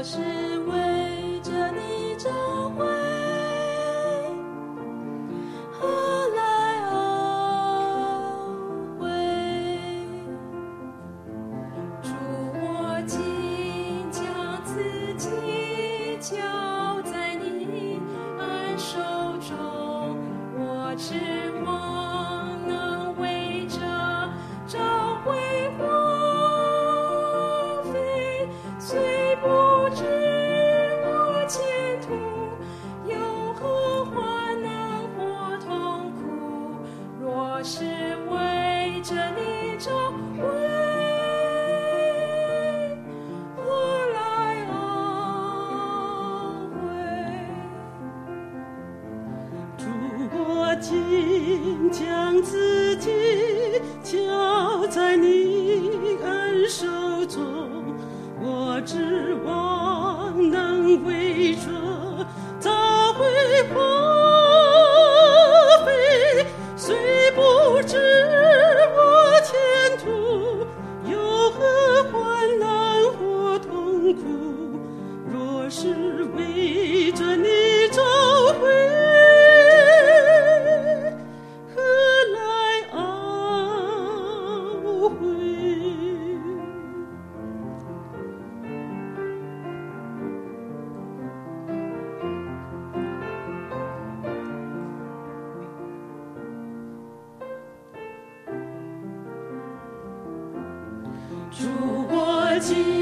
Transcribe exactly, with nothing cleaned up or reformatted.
是为着你召会，何来懊悔？主，我今将自己交在你恩手中，我指望能为这召会花费，虽不知我前途有何患难或痛苦，若是为着你召会，何来懊悔？ 主，我今将自己交在你恩手中，我指望能为这召会花费，虽不知我前途有何患难或痛苦，若是为着你召会，何来懊悔？主，我今